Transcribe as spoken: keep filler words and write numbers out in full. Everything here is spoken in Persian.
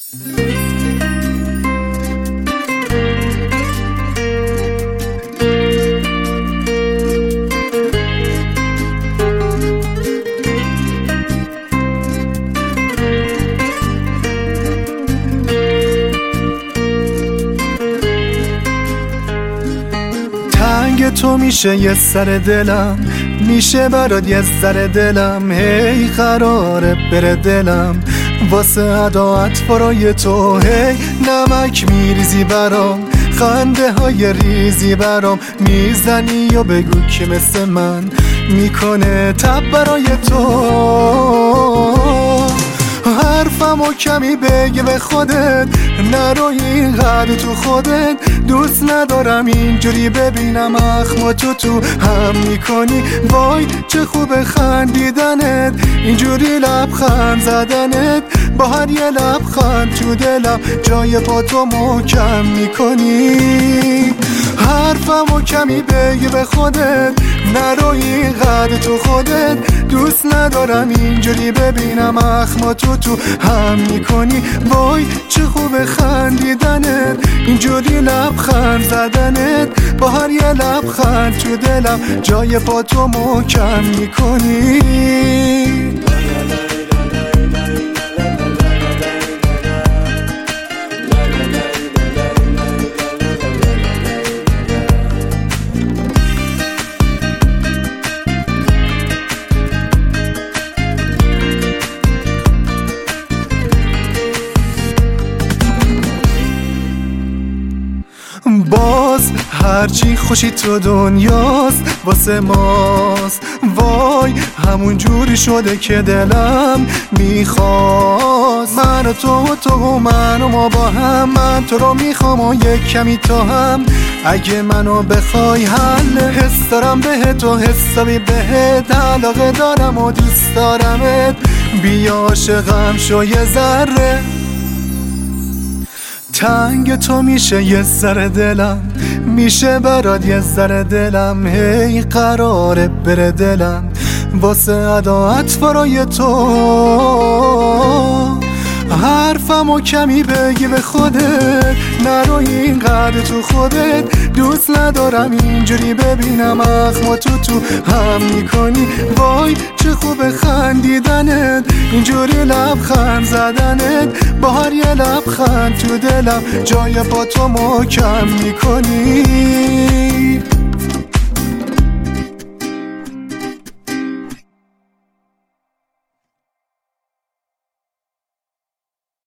تنگ تو میشه یه سر دلم، میشه برات یه ذره دلم، هی قراره بره دلم واسه عداعت برای تو، هی نمک میریزی برام، خنده های ریزی برام میزنی یا بگو که مثل من میکنه تب برای تو. حرفمو کمی بگی به خودت، نرو اینقدر تو خودت، دوست ندارم اینجوری ببینم اخمو تو تو هم میکنی. وای چه خوب خندیدنت، اینجوری لبخند زدنت، با هر یه لبخند تو دلم جای پا تو محکم میکنی. حرفمو کمی بگی به خودت، نرو اینقدر تو خودت، دوست ندارم اینجوری ببینم اخمو تو تو هم میکنی. وای چه خوب خندیدنت، اینجوری لبخند زدنت، با هر یه لبخند تو دلم جای پا تو محکم میکنی. باز هرچی خوشی تو دنیاست واسه ماست، وای همون جوری شده که دلم میخواست. من و تو و تو و من و ما با هم، من تو رو میخوام و یک کمی تو هم، اگه منو بخوای حل حس دارم بهت و حسابی بهت، علاقه دارم و دوست دارمت، بیا عاشقم شو یه ذره. تنگ تو میشه یه ذره دلم، میشه برات یه ذره دلم، هی قراره بره دلم واسه عداعت برای تو. حرفمو کمی بگی به خودت، نرو اینقدر تو خودت، دوست ندارم اینجوری ببینم اخمو تو تو هم میکنی. وای چه خوب خندیدنت، اینجوری لبخند زدنت، با هر یه لبخند تو دلم جای پا تو محکم میکنی.